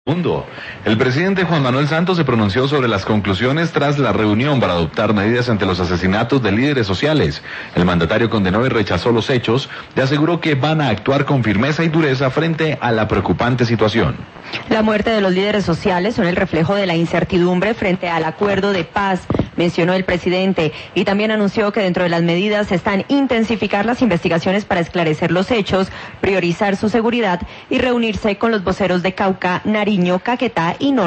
Mundo. El presidente Juan Manuel Santos se pronunció sobre las conclusiones tras la reunión para adoptar medidas ante los asesinatos de líderes sociales. El mandatario condenó y rechazó los hechos y aseguró que van a actuar con firmeza y dureza frente a la preocupante situación. La muerte de los líderes sociales son el reflejo de la incertidumbre frente al acuerdo de paz, mencionó el presidente, y también anunció que dentro de las medidas están intensificar las investigaciones para esclarecer los hechos, priorizar su seguridad y reunirse con los voceros de Cauca, Nariño, Caquetá y Norte.